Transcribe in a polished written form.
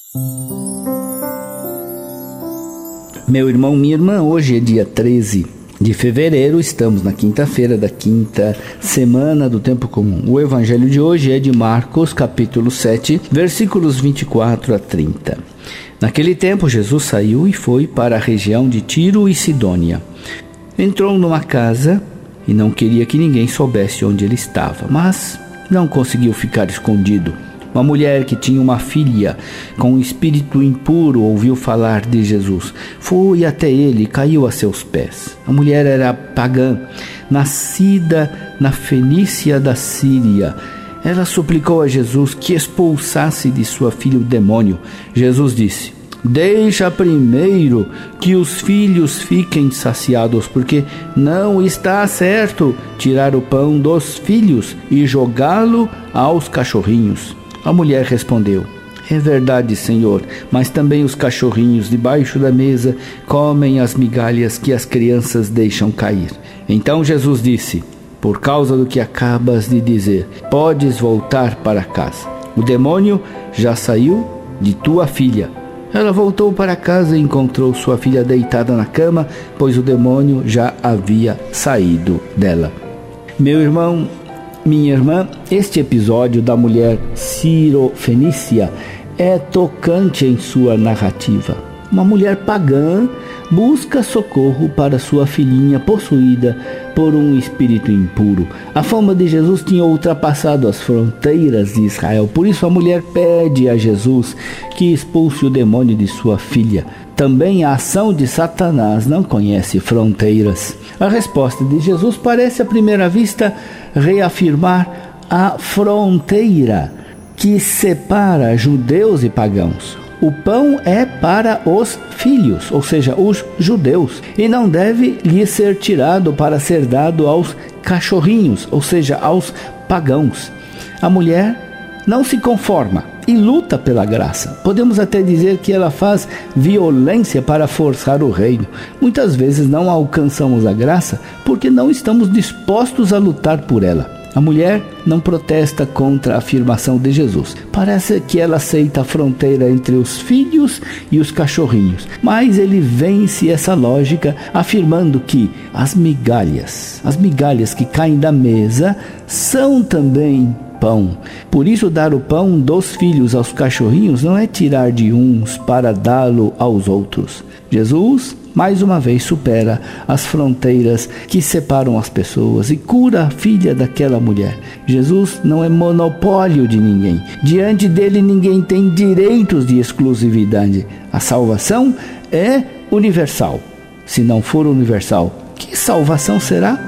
Meu irmão, minha irmã, hoje é dia 13 de fevereiro, estamos na quinta-feira da quinta semana do tempo comum. O evangelho de hoje é de Marcos, capítulo 7, versículos 24 a 30. Naquele tempo, Jesus saiu e foi para a região de Tiro e Sidônia. Entrou numa casa e não queria que ninguém soubesse onde ele estava, mas não conseguiu ficar escondido. Uma mulher que tinha uma filha com um espírito impuro ouviu falar de Jesus. Foi até ele e caiu a seus pés. A mulher era pagã, nascida na Fenícia da Síria. Ela suplicou a Jesus que expulsasse de sua filha o demônio. Jesus disse: deixa primeiro que os filhos fiquem saciados, porque não está certo tirar o pão dos filhos e jogá-lo aos cachorrinhos. A mulher respondeu: é verdade, Senhor, mas também os cachorrinhos debaixo da mesa comem as migalhas que as crianças deixam cair. Então Jesus disse: por causa do que acabas de dizer, podes voltar para casa. O demônio já saiu de tua filha. Ela voltou para casa e encontrou sua filha deitada na cama, pois o demônio já havia saído dela. Meu irmão, minha irmã, este episódio da mulher Sírio-Fenícia é tocante em sua narrativa. Uma mulher pagã busca socorro para sua filhinha possuída por um espírito impuro. A fama de Jesus tinha ultrapassado as fronteiras de Israel. Por isso a mulher pede a Jesus que expulse o demônio de sua filha. Também a ação de Satanás não conhece fronteiras. A resposta de Jesus parece à primeira vista reafirmar a fronteira que separa judeus e pagãos. O pão é para os filhos, ou seja, os judeus, e não deve lhe ser tirado para ser dado aos cachorrinhos, ou seja, aos pagãos. A mulher não se conforma e luta pela graça. Podemos até dizer que ela faz violência para forçar o reino. Muitas vezes não alcançamos a graça porque não estamos dispostos a lutar por ela. A mulher não protesta contra a afirmação de Jesus. Parece que ela aceita a fronteira entre os filhos e os cachorrinhos. Mas ele vence essa lógica afirmando que as migalhas que caem da mesa são também pão. Por isso, dar o pão dos filhos aos cachorrinhos não é tirar de uns para dá-lo aos outros. Jesus, mais uma vez, supera as fronteiras que separam as pessoas e cura a filha daquela mulher. Jesus não é monopólio de ninguém. Diante dele, ninguém tem direitos de exclusividade. A salvação é universal. Se não for universal, que salvação será?